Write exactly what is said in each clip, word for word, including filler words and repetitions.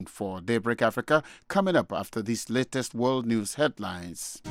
For Daybreak Africa, coming up after these latest world news headlines.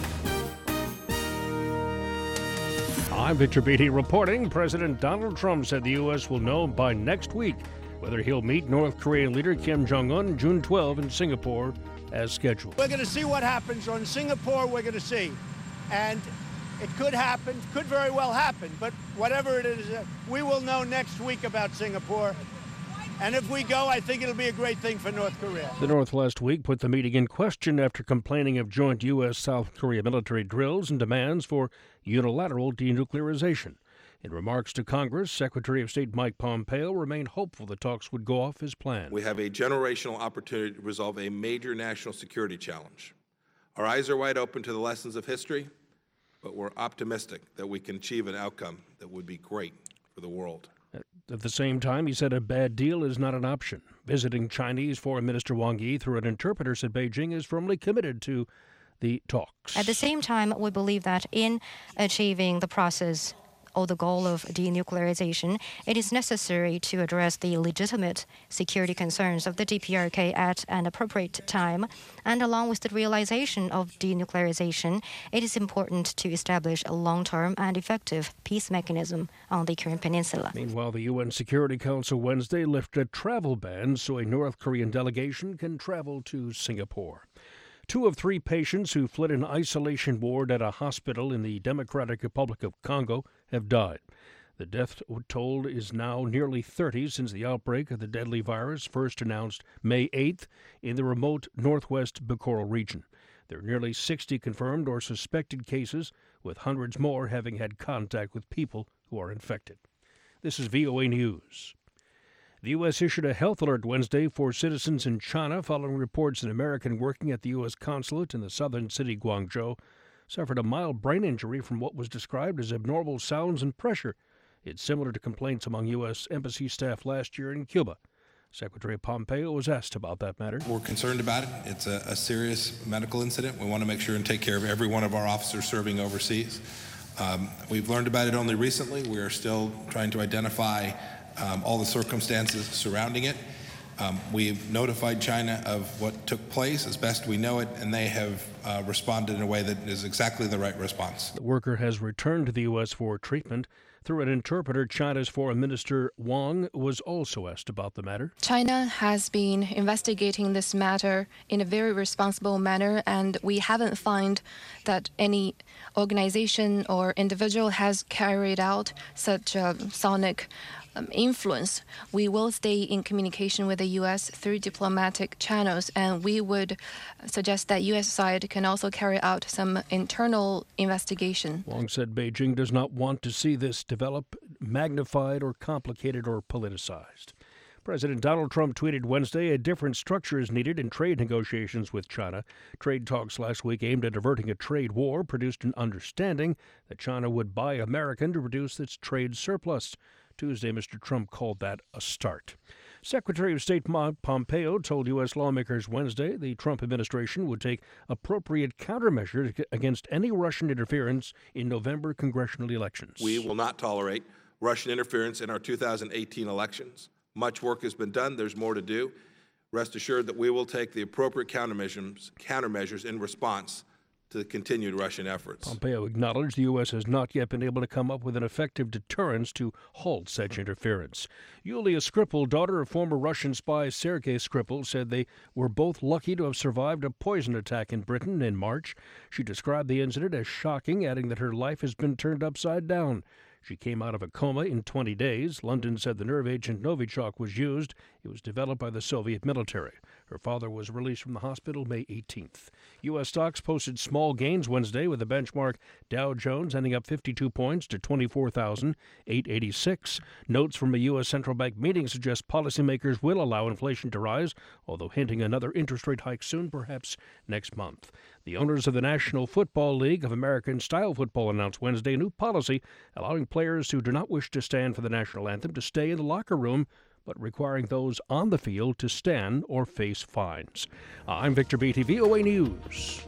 I'm Victor Beatty reporting. President Donald Trump said the U S will know by next week whether he'll meet North Korean leader Kim Jong-un June twelfth in Singapore as scheduled. We're going to see what happens on Singapore. We're going to see. And it could happen, could very well happen. But whatever it is, we will know next week about Singapore. And if we go, I think it'll be a great thing for North Korea. The North last week put the meeting in question after complaining of joint U S South Korea military drills and demands for unilateral denuclearization. In remarks to Congress, Secretary of State Mike Pompeo remained hopeful the talks would go off as planned. We have a generational opportunity to resolve a major national security challenge. Our eyes are wide open to the lessons of history, but we're optimistic that we can achieve an outcome that would be great for the world. At the same time, he said a bad deal is not an option. Visiting Chinese Foreign Minister Wang Yi through an interpreter said Beijing is firmly committed to the talks. At the same time, we believe that in achieving the process or the goal of denuclearization, it is necessary to address the legitimate security concerns of the D P R K at an appropriate time. And along with the realization of denuclearization, it is important to establish a long-term and effective peace mechanism on the Korean Peninsula. Meanwhile, the U N Security Council Wednesday lifted travel bans so a North Korean delegation can travel to Singapore. Two of three patients who fled an isolation ward at a hospital in the Democratic Republic of Congo have died. The death toll is now nearly thirty since the outbreak of the deadly virus first announced May eighth in the remote northwest Bikoro region. There are nearly sixty confirmed or suspected cases, with hundreds more having had contact with people who are infected. This is V O A News. The U S issued a health alert Wednesday for citizens in China following reports an American working at the U S consulate in the southern city Guangzhou suffered a mild brain injury from what was described as abnormal sounds and pressure. It's similar to complaints among U S embassy staff last year in Cuba. Secretary Pompeo was asked about that matter. We're concerned about it. It's a, a serious medical incident. We want to make sure and take care of every one of our officers serving overseas. Um, we've learned about it only recently. We are still trying to identify Um, all the circumstances surrounding it. Um, we've notified China of what took place as best we know it, and they have uh, responded in a way that is exactly the right response. The worker has returned to the U S for treatment. Through an interpreter, China's Foreign Minister Wang was also asked about the matter. China has been investigating this matter in a very responsible manner, and we haven't found that any organization or individual has carried out such a sonic Um, influence. We will stay in communication with the U S through diplomatic channels, and we would suggest that U S side can also carry out some internal investigation. Wang said Beijing does not want to see this develop magnified or complicated or politicized. President Donald Trump tweeted Wednesday a different structure is needed in trade negotiations with China. Trade talks last week aimed at averting a trade war produced an understanding that China would buy American to reduce its trade surplus. Tuesday, Mister Trump called that a start. Secretary of State Pompeo told U S lawmakers Wednesday the Trump administration would take appropriate countermeasures against any Russian interference in November congressional elections. We will not tolerate Russian interference in our two thousand eighteen elections. Much work has been done. There's more to do. Rest assured that we will take the appropriate countermeasures, countermeasures in response to the continued Russian efforts. Pompeo acknowledged the U S has not yet been able to come up with an effective deterrence to halt such interference. Yulia Skripal, daughter of former Russian spy Sergei Skripal, said they were both lucky to have survived a poison attack in Britain in March. She described the incident as shocking, adding that her life has been turned upside down. She came out of a coma in twenty days. London said the nerve agent Novichok was used. It was developed by the Soviet military. Her father was released from the hospital May eighteenth. U S stocks posted small gains Wednesday, with the benchmark Dow Jones ending up fifty-two points to twenty-four thousand eight hundred eighty-six. Notes from a U S central bank meeting suggest policymakers will allow inflation to rise, although hinting another interest rate hike soon, perhaps next month. The owners of the National Football League of American Style Football announced Wednesday a new policy allowing players who do not wish to stand for the national anthem to stay in the locker room, but requiring those on the field to stand or face fines. I'm Victor Beatty, V O A News.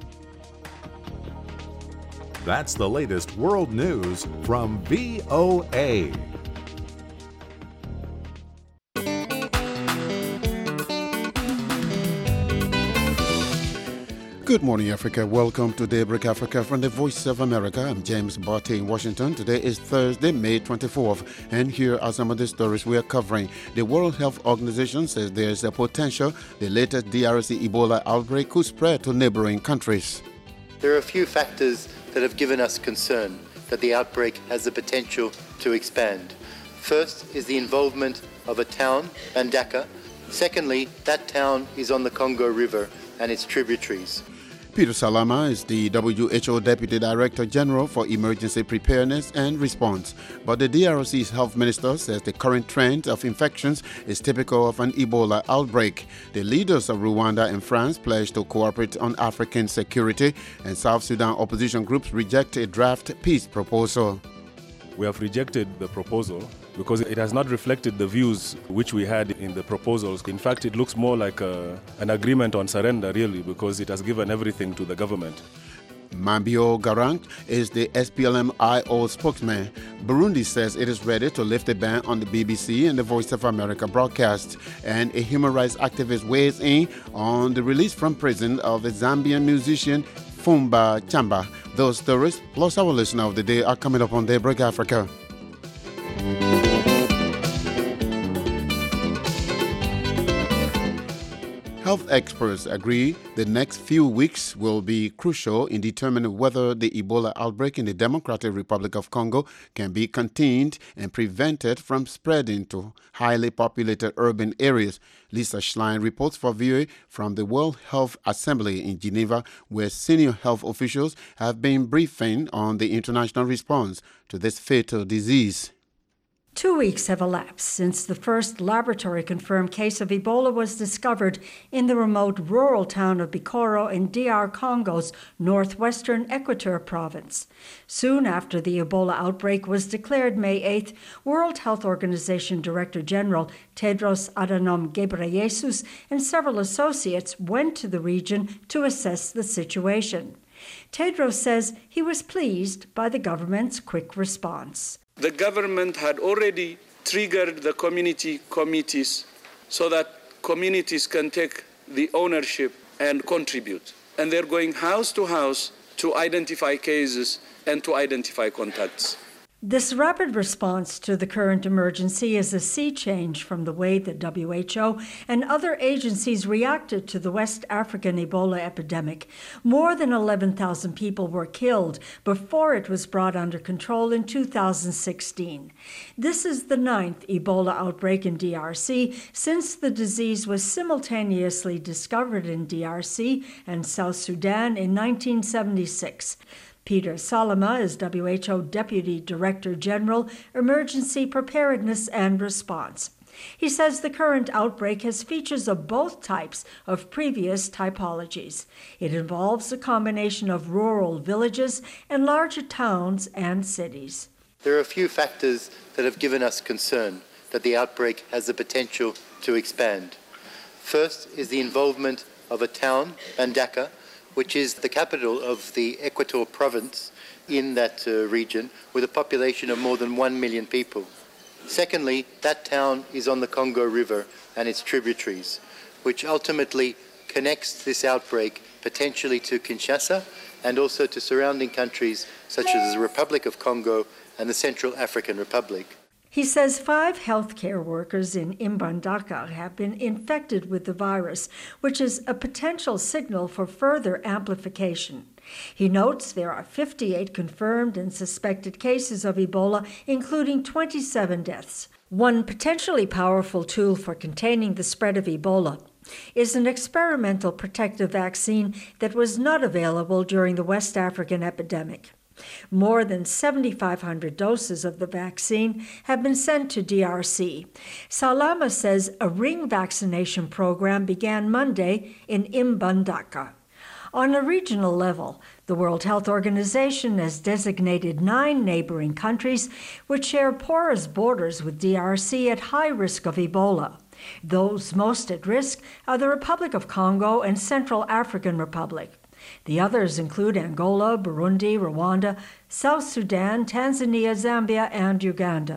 That's the latest world news from V O A. Good morning, Africa. Welcome to Daybreak Africa from the Voice of America. I'm James Barty in Washington. Today is Thursday, May twenty-fourth, and here are some of the stories we are covering. The World Health Organization says there is a potential the latest D R C Ebola outbreak could spread to neighboring countries. There are a few factors that have given us concern that the outbreak has the potential to expand. First is the involvement of a town, Mbandaka. Secondly, that town is on the Congo River and its tributaries. Peter Salama is the W H O Deputy Director General for Emergency Preparedness and Response. But the D R C's health minister says the current trend of infections is typical of an Ebola outbreak. The leaders of Rwanda and France pledged to cooperate on African security, and South Sudan opposition groups reject a draft peace proposal. We have rejected the proposal because it has not reflected the views which we had in the proposals. In fact, it looks more like a, an agreement on surrender, really, because it has given everything to the government. Mambio Garang is the S P L M I O spokesman. Burundi says it is ready to lift the ban on the B B C and the Voice of America broadcast. And a human rights activist weighs in on the release from prison of the Zambian musician Fumba Chamba. Those stories, plus our listener of the day, are coming up on Daybreak Africa. Health experts agree the next few weeks will be crucial in determining whether the Ebola outbreak in the Democratic Republic of Congo can be contained and prevented from spreading to highly populated urban areas. Lisa Schlein reports for V O A from the World Health Assembly in Geneva, where senior health officials have been briefing on the international response to this fatal disease. Two weeks have elapsed since the first laboratory-confirmed case of Ebola was discovered in the remote rural town of Bikoro in D R Congo's northwestern Equateur province. Soon after the Ebola outbreak was declared May eighth, World Health Organization Director General Tedros Adhanom Ghebreyesus and several associates went to the region to assess the situation. Tedros says he was pleased by the government's quick response. The government had already triggered the community committees so that communities can take the ownership and contribute. And they're going house to house to identify cases and to identify contacts. This rapid response to the current emergency is a sea change from the way the W H O and other agencies reacted to the West African Ebola epidemic. More than eleven thousand people were killed before it was brought under control in two thousand sixteen. This is the ninth Ebola outbreak in D R C since the disease was simultaneously discovered in D R C and South Sudan in nineteen seventy-six. Peter Salama is W H O Deputy Director General, Emergency Preparedness and Response. He says the current outbreak has features of both types of previous typologies. It involves a combination of rural villages and larger towns and cities. There are a few factors that have given us concern that the outbreak has the potential to expand. First is the involvement of a town, Mbandaka, which is the capital of the Equateur province in that uh, region, with a population of more than one million people. Secondly, that town is on the Congo River and its tributaries, which ultimately connects this outbreak potentially to Kinshasa and also to surrounding countries such as the Republic of Congo and the Central African Republic. He says five healthcare workers in Mbandaka have been infected with the virus, which is a potential signal for further amplification. He notes there are fifty-eight confirmed and suspected cases of Ebola, including twenty-seven deaths. One potentially powerful tool for containing the spread of Ebola is an experimental protective vaccine that was not available during the West African epidemic. More than seventy-five hundred doses of the vaccine have been sent to D R C. Salama says a ring vaccination program began Monday in Mbandaka. On a regional level, the World Health Organization has designated nine neighboring countries which share porous borders with D R C at high risk of Ebola. Those most at risk are the Republic of Congo and Central African Republic. The others include Angola, Burundi, Rwanda, South Sudan, Tanzania, Zambia, and Uganda.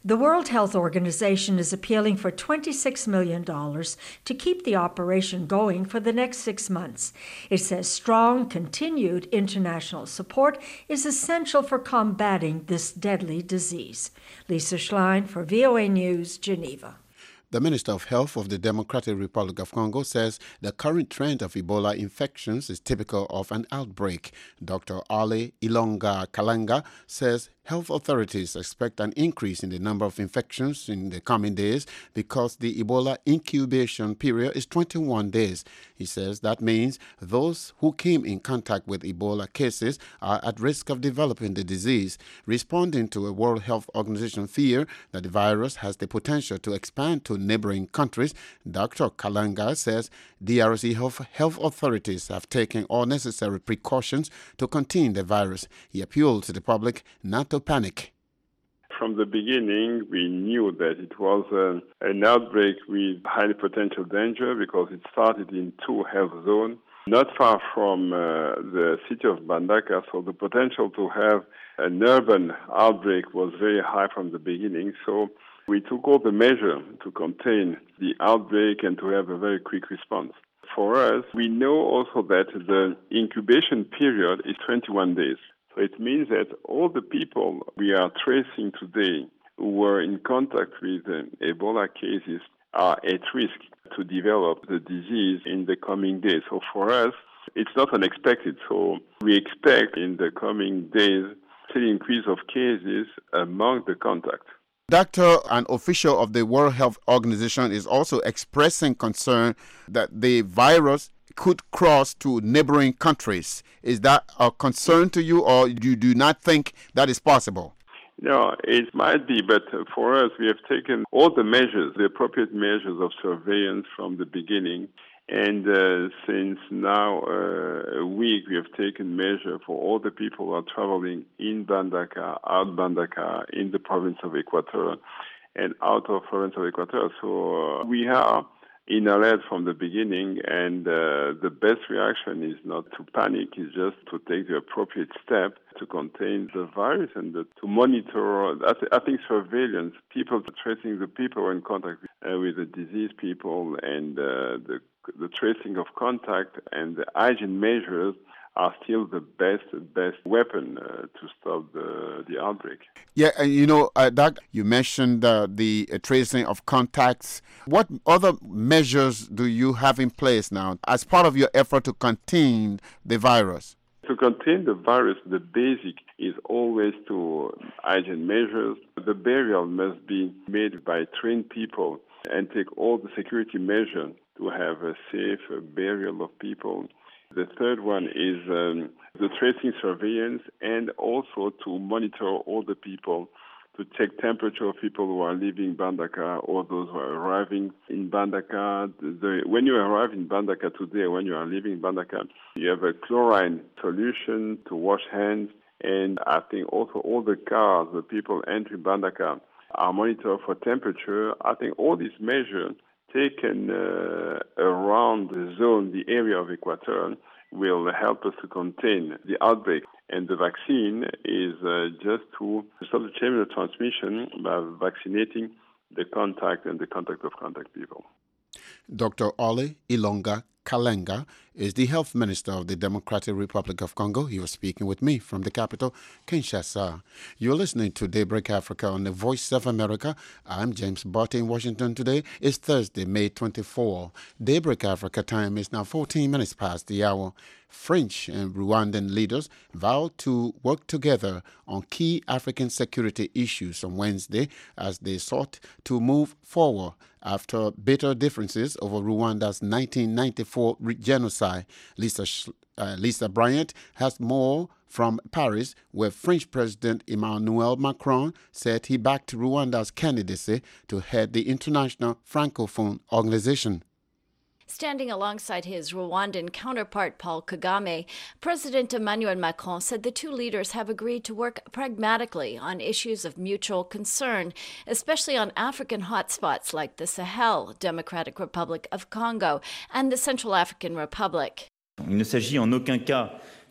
The World Health Organization is appealing for twenty-six million dollars to keep the operation going for the next six months. It says strong, continued international support is essential for combating this deadly disease. Lisa Schlein for V O A News, Geneva. The Minister of Health of the Democratic Republic of Congo says the current trend of Ebola infections is typical of an outbreak. Doctor Ale Ilonga Kalanga says health authorities expect an increase in the number of infections in the coming days because the Ebola incubation period is twenty-one days. He says that means those who came in contact with Ebola cases are at risk of developing the disease. Responding to a World Health Organization fear that the virus has the potential to expand to neighboring countries, Doctor Kalanga says D R C health, health authorities have taken all necessary precautions to contain the virus. He appealed to the public not to panic. From the beginning, we knew that it was uh, an outbreak with highly potential danger because it started in two health zones, not far from uh, the city of Mbandaka, so the potential to have an urban outbreak was very high from the beginning. So we took all the measures to contain the outbreak and to have a very quick response. For us, we know also that the incubation period is twenty-one days. So it means that all the people we are tracing today who were in contact with uh, Ebola cases are at risk to develop the disease in the coming days. So for us, it's not unexpected. So we expect in the coming days an increase of cases among the contacts. Doctor, an official of the World Health Organization, is also expressing concern that the virus could cross to neighboring countries. Is that a concern to you, or you do not think that is possible? No, it might be, but for us, we have taken all the measures, the appropriate measures of surveillance from the beginning. And uh, since now uh, a week, we have taken measure for all the people who are traveling in Mbandaka, out Mbandaka, in the province of Equateur, and out of province of Equateur. So uh, we are in alert from the beginning, and uh, the best reaction is not to panic, is just to take the appropriate step to contain the virus and the, to monitor. I, th- I think surveillance, people tracing the people in contact with, uh, with the diseased people, and uh, the the tracing of contact and the hygiene measures are still the best best weapon uh, to stop the the outbreak. Yeah, and you know, uh, Doc, you mentioned uh, the uh, tracing of contacts. What other measures do you have in place now as part of your effort to contain the virus? To contain the virus, the basic is always to hygiene measures. The burial must be made by trained people and take all the security measures to have a safe burial of people. The third one is um, the tracing surveillance, and also to monitor all the people, to check temperature of people who are leaving Mbandaka or those who are arriving in Mbandaka. The, when you arrive in Mbandaka today, when you are leaving Mbandaka, you have a chlorine solution to wash hands, and I think also all the cars, the people entering Mbandaka, are monitored for temperature. I think all these measures taken uh, around the zone, the area of Equateur, will help us to contain the outbreak. And the vaccine is uh, just to stop the chain of transmission by vaccinating the contact and the contact of contact people. Doctor Ale Ilonga Kalanga is the health minister of the Democratic Republic of Congo. He was speaking with me from the capital, Kinshasa. You're listening to Daybreak Africa on the Voice of America. I'm James Barty in Washington today. It's Thursday, May twenty-fourth. Daybreak Africa time is now fourteen minutes past the hour. French and Rwandan leaders vowed to work together on key African security issues on Wednesday as they sought to move forward after bitter differences over Rwanda's nineteen ninety-four genocide. Lisa, uh, Lisa Bryant has more from Paris, where French President Emmanuel Macron said he backed Rwanda's candidacy to head the International Francophone Organization. Standing alongside his Rwandan counterpart, Paul Kagame, President Emmanuel Macron said the two leaders have agreed to work pragmatically on issues of mutual concern, especially on African hotspots like the Sahel, Democratic Republic of Congo, and the Central African Republic. Il ne s'agit en aucun cas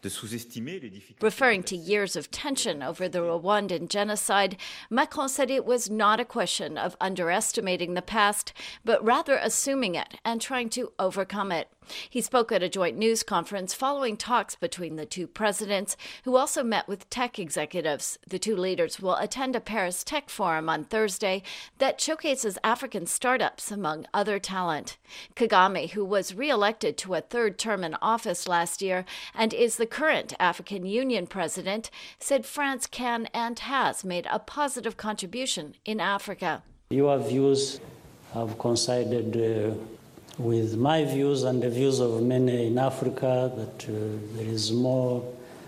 Referring to years of tension over the Rwandan genocide, Macron said it was not a question of underestimating the past, but rather assuming it and trying to overcome it. He spoke at a joint news conference following talks between the two presidents, who also met with tech executives. The two leaders will attend a Paris Tech Forum on Thursday that showcases African startups, among other talent. Kagame, who was re-elected to a third term in office last year and is the current African Union president, said France can and has made a positive contribution in Africa. Your views have coincided uh, with my views and the views of many in Africa that uh, there is more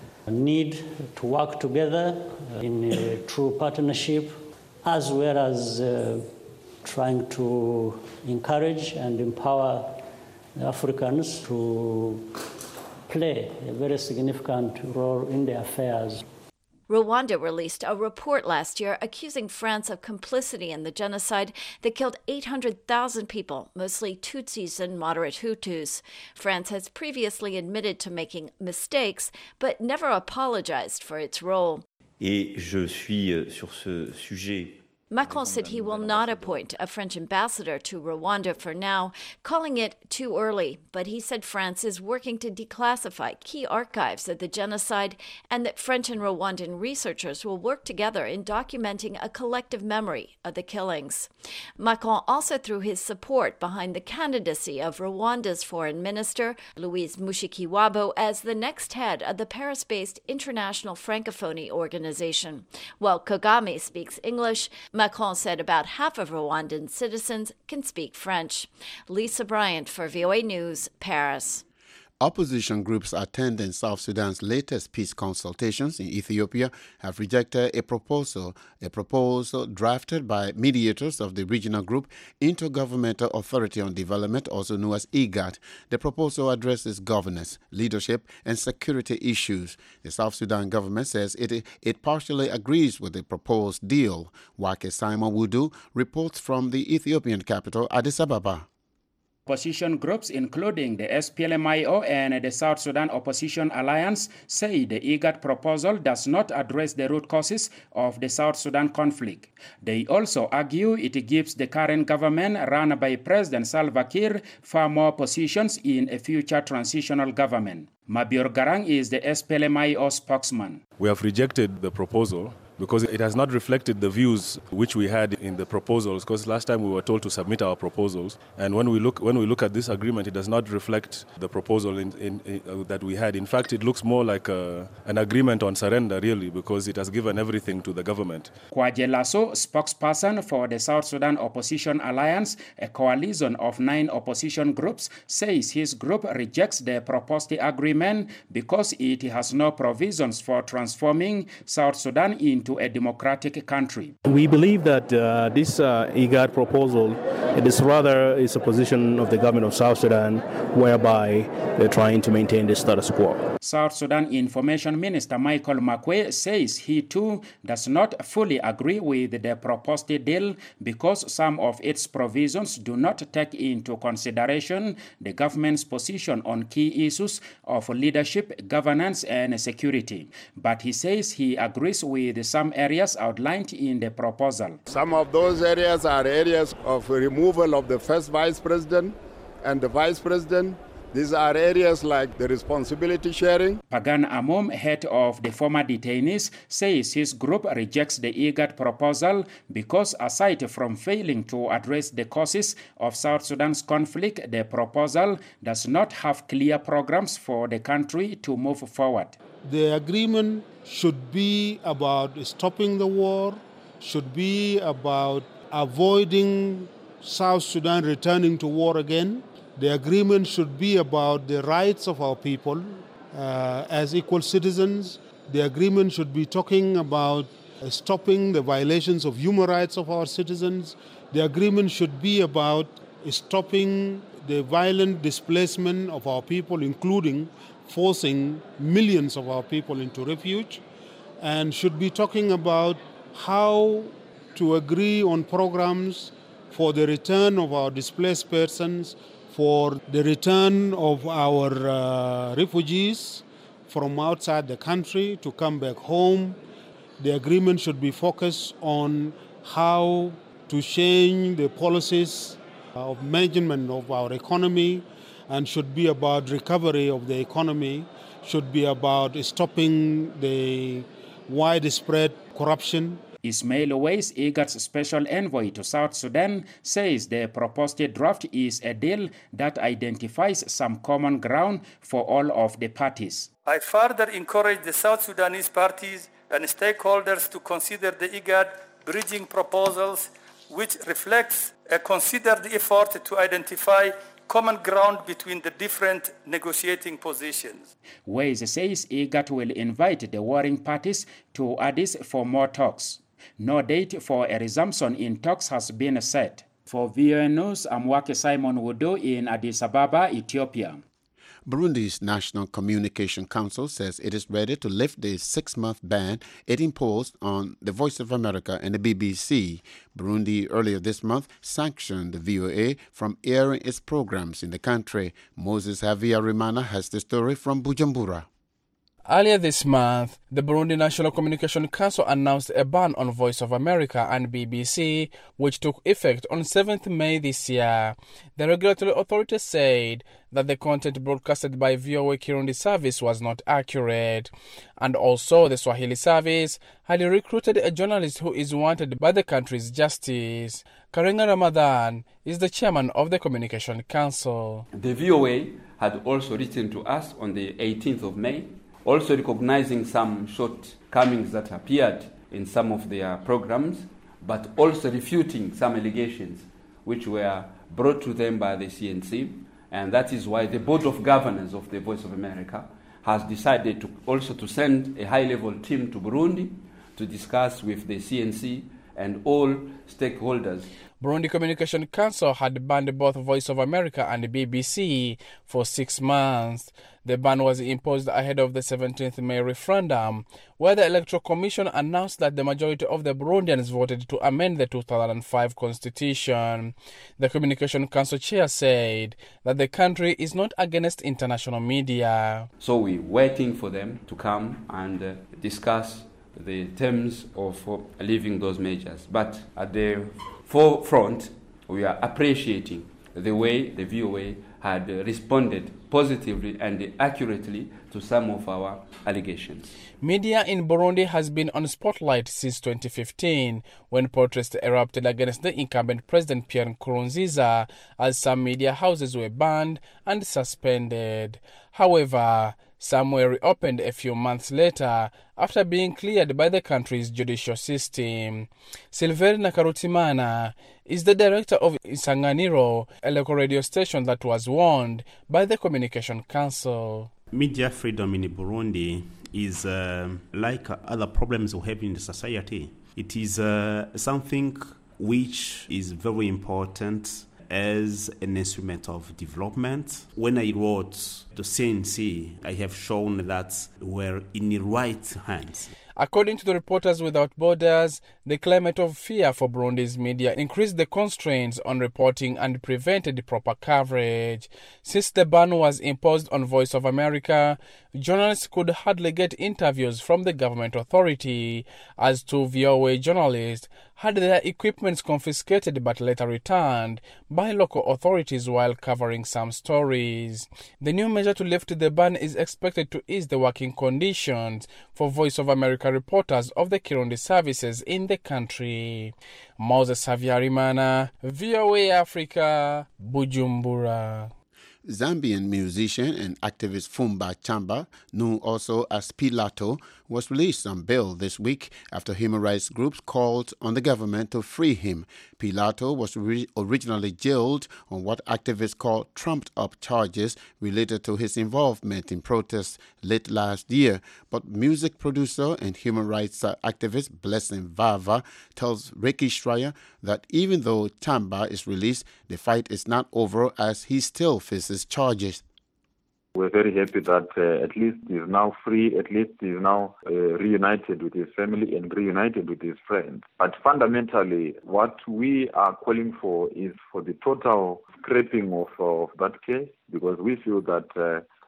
need to work together in a true partnership, as well as uh, trying to encourage and empower Africans to play a very significant role in their affairs. Rwanda released a report last year accusing France of complicity in the genocide that killed eight hundred thousand people, mostly Tutsis and moderate Hutus. France has previously admitted to making mistakes, but never apologized for its role. Et je suis sur ce sujet. Macron said he will not appoint a French ambassador to Rwanda for now, calling it too early. But he said France is working to declassify key archives of the genocide and that French and Rwandan researchers will work together in documenting a collective memory of the killings. Macron also threw his support behind the candidacy of Rwanda's foreign minister, Louise Mushikiwabo, as the next head of the Paris-based International Francophonie Organization. While Kagame speaks English, Macron said about half of Rwandan citizens can speak French. Lisa Bryant for V O A News, Paris. Opposition groups attending South Sudan's latest peace consultations in Ethiopia have rejected a proposal, a proposal drafted by mediators of the regional group Intergovernmental Authority on Development, also known as IGAD. The proposal addresses governance, leadership, and security issues. The South Sudan government says it, it partially agrees with the proposed deal. Wake Simon Wudu reports from the Ethiopian capital, Addis Ababa. Opposition groups, including the S P L M I O and the South Sudan Opposition Alliance, say the IGAD proposal does not address the root causes of the South Sudan conflict. They also argue it gives the current government, run by President Salva Kiir, far more positions in a future transitional government. Mabior Garang is the S P L M I O spokesman. We have rejected the proposal because it has not reflected the views which we had in the proposals, because last time we were told to submit our proposals, and when we look when we look at this agreement, it does not reflect the proposal in, in, in, uh, that we had. In fact, it looks more like a, an agreement on surrender, really, because it has given everything to the government. Kwaje Lasso, spokesperson for the South Sudan Opposition Alliance, a coalition of nine opposition groups, says his group rejects the proposed agreement because it has no provisions for transforming South Sudan into a democratic country. We believe that uh, this uh, IGAD proposal, it is rather is a position of the government of South Sudan whereby they're trying to maintain the status quo. South Sudan Information Minister Michael Makwe says he too does not fully agree with the proposed deal because some of its provisions do not take into consideration the government's position on key issues of leadership, governance, and security. But he says he agrees with some areas outlined in the proposal. Some of those areas are areas of removal of the first vice president and the vice president. These are areas like the responsibility sharing. Pagan Amom, head of the former detainees, says his group rejects the IGAD proposal because aside from failing to address the causes of South Sudan's conflict, the proposal does not have clear programs for the country to move forward. The agreement should be about stopping the war, should be about avoiding South Sudan returning to war again. The agreement should be about the rights of our people uh, as equal citizens. The agreement should be talking about uh, stopping the violations of human rights of our citizens. The agreement should be about stopping the violent displacement of our people, including forcing millions of our people into refuge, and should be talking about how to agree on programs for the return of our displaced persons, for the return of our uh, refugees, from outside the country to come back home. The agreement should be focused on how to change the policies of management of our economy, and should be about recovery of the economy, should be about stopping the widespread corruption. Ismail Owais, IGAD's special envoy to South Sudan, says the proposed draft is a deal that identifies some common ground for all of the parties. I further encourage the South Sudanese parties and stakeholders to consider the IGAD bridging proposals, which reflects a considered effort to identify common ground between the different negotiating positions. Owais says IGAD will invite the warring parties to Addis for more talks. No date for a resumption in talks has been set. For V O A News, I'm Wake Simon Wudu in Addis Ababa, Ethiopia. Burundi's National Communication Council says it is ready to lift the six-month ban it imposed on the Voice of America and the B B C. Burundi earlier this month sanctioned the V O A from airing its programs in the country. Moses Havyarimana has the story from Bujumbura. Earlier this month, the Burundi National Communication Council announced a ban on Voice of America and B B C, which took effect on seventh of May this year. The regulatory authority said that the content broadcasted by V O A Kirundi service was not accurate, and also the Swahili service had recruited a journalist who is wanted by the country's justice. Karenga Ramadan is the chairman of the Communication Council. The V O A had also written to us on the eighteenth of May, also recognizing some shortcomings that appeared in some of their programs, but also refuting some allegations which were brought to them by the C N C. And that is why the Board of Governors of the Voice of America has decided to also to send a high-level team to Burundi to discuss with the C N C and all stakeholders. Burundi Communication Council had banned both Voice of America and the B B C for six months. The ban was imposed ahead of the seventeenth of May referendum, where the Electoral Commission announced that the majority of the Burundians voted to amend the two thousand five constitution. The Communication Council chair said that the country is not against international media. So we're waiting for them to come and uh, discuss the terms of uh, leaving those measures. But at the forefront, we are appreciating the way the V O A had uh, responded positively and accurately to some of our allegations. Media in Burundi has been on spotlight since twenty fifteen, when protests erupted against the incumbent President Pierre Nkurunziza, as some media houses were banned and suspended. However, some were reopened a few months later after being cleared by the country's judicial system. Silverina Karutimana is the director of Isanganiro, a local radio station that was warned by the Communication Council. Media freedom in Burundi is uh, like other problems we have in the society. It is uh, something which is very important as an instrument of development. When I wrote the C N C, I have shown that we're in the right hands. According to the Reporters Without Borders, the climate of fear for Burundi's media increased the constraints on reporting and prevented proper coverage. Since the ban was imposed on Voice of America, journalists could hardly get interviews from the government authority, as two V O A journalists had their equipment confiscated but later returned by local authorities while covering some stories. The new measure to lift the ban is expected to ease the working conditions for Voice of America reporters of the Kirundi services in the country. Moses Havyarimana, V O A Africa, Bujumbura. Zambian musician and activist Fumba Chamba, known also as Pilato, was released on bail this week after human rights groups called on the government to free him. Pilato was re- originally jailed on what activists call trumped-up charges related to his involvement in protests late last year. But music producer and human rights activist Blessing Vava tells Ricky Schreier that even though Chamba is released, the fight is not over as he still faces charges. We're very happy that uh, at least he's now free, at least he's now uh, reunited with his family and reunited with his friends. But fundamentally, what we are calling for is for the total scrapping of, uh, of that case, because we feel that uh,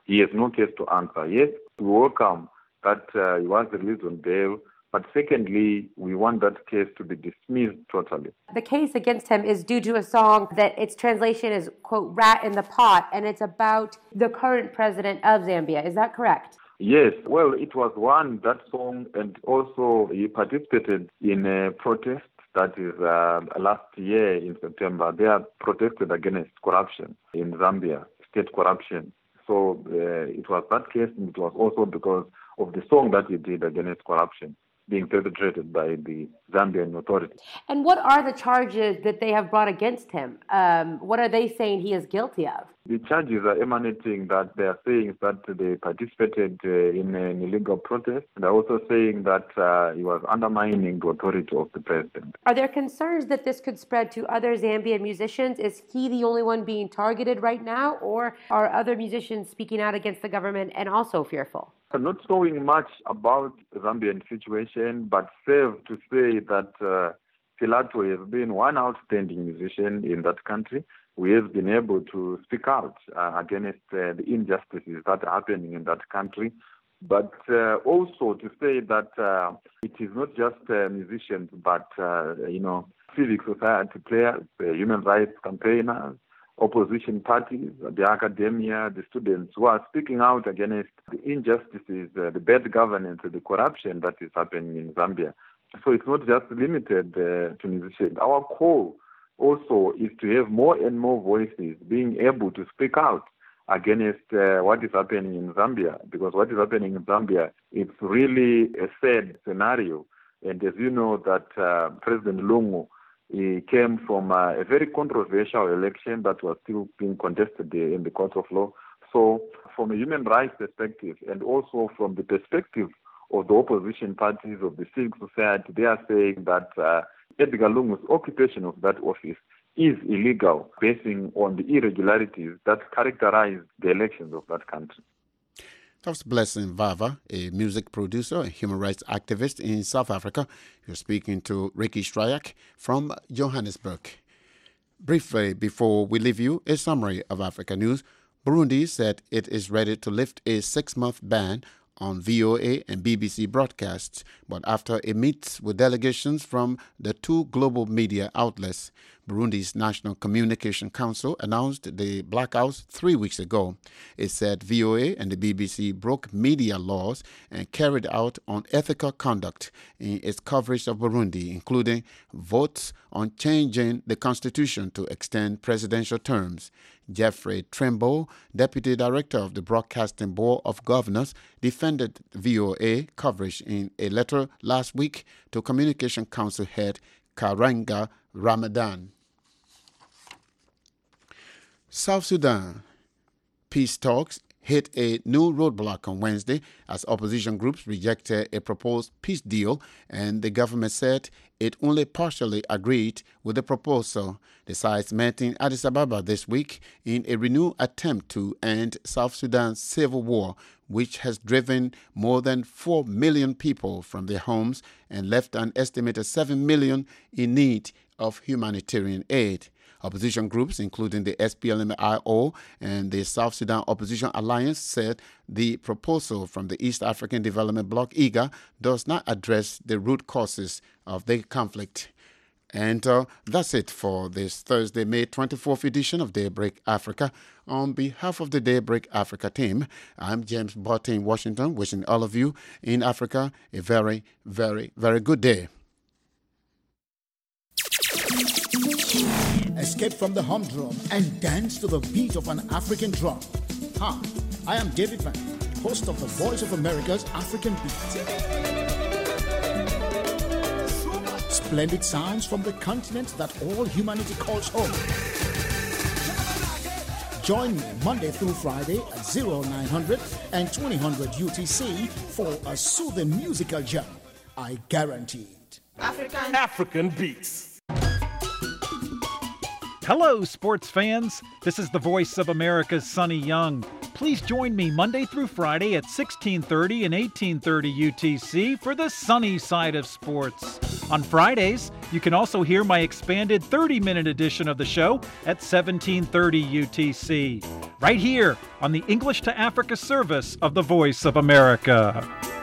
he has no case to answer. Yes, we welcome that uh, he was released on bail, but secondly, we want that case to be dismissed totally. The case against him is due to a song that its translation is, quote, rat in the pot, and it's about the current president of Zambia. Is that correct? Yes, well, it was one, that song, and also he participated in a protest that is uh, last year in September. They have protested against corruption in Zambia, state corruption. So uh, it was that case, and it was also because of the song that he did against corruption being perpetrated by the Zambian authorities. And what are the charges that they have brought against him? Um, what are they saying he is guilty of? The charges are emanating that they are saying that they participated uh, in an illegal protest. They're also saying that uh, he was undermining the authority of the president. Are there concerns that this could spread to other Zambian musicians? Is he the only one being targeted right now, or are other musicians speaking out against the government and also fearful? I'm not knowing much about the Zambian situation, but safe to say that uh, Philato has been one outstanding musician in that country. We have been able to speak out uh, against uh, the injustices that are happening in that country. But uh, also to say that uh, it is not just uh, musicians, but, uh, you know, civic society players, uh, human rights campaigners, opposition parties, the academia, the students who are speaking out against the injustices, uh, the bad governance, the corruption that is happening in Zambia. So it's not just limited uh, to musicians. Our call also is to have more and more voices being able to speak out against uh, what is happening in Zambia, because what is happening in Zambia, it's really a sad scenario. And as you know, that uh, President Lungu, he came from uh, a very controversial election that was still being contested in the court of law. So from a human rights perspective, and also from the perspective of the opposition parties, of the civic society, they are saying that uh, Edgar Lungu's occupation of that office is illegal, basing on the irregularities that characterize the elections of that country. That's Blessing Vava, a music producer and human rights activist in South Africa. You're speaking to Ricky Stryak from Johannesburg. Briefly, before we leave you, a summary of Africa news. Burundi said it is ready to lift a six-month ban on V O A and B B C broadcasts, but after it meets with delegations from the two global media outlets. Burundi's National Communication Council announced the blackouts three weeks ago. It said V O A and the B B C broke media laws and carried out unethical conduct in its coverage of Burundi, including votes on changing the constitution to extend presidential terms. Jeffrey Trimble, Deputy Director of the Broadcasting Board of Governors, defended V O A coverage in a letter last week to Communication Council head Karanga Ramadan. South Sudan peace talks hit a new roadblock on Wednesday as opposition groups rejected a proposed peace deal, and the government said it only partially agreed with the proposal. The sides met in Addis Ababa this week in a renewed attempt to end South Sudan's civil war, which has driven more than four million people from their homes and left an estimated seven million in need of humanitarian aid. Opposition groups, including the S P L M I O and the South Sudan Opposition Alliance, said the proposal from the East African Development Bloc, I G A, does not address the root causes of the conflict. And uh, that's it for this Thursday, May twenty-fourth edition of Daybreak Africa. On behalf of the Daybreak Africa team, I'm James Botte in Washington, wishing all of you in Africa a very, very, very good day. Escape from the humdrum and dance to the beat of an African drum. Hi, I am David Van, host of the Voice of America's African Beat. Splendid sounds from the continent that all humanity calls home. Join me Monday through Friday at oh nine hundred and twenty hundred U T C for a soothing musical jam. I guarantee it. African African Beats. Hello, sports fans. This is the Voice of America's Sonny Young. please join me Monday through Friday at sixteen thirty and eighteen thirty U T C for the sunny side of sports. On Fridays, you can also hear my expanded thirty-minute edition of the show at seventeen thirty U T C, right here on the English to Africa service of the Voice of America.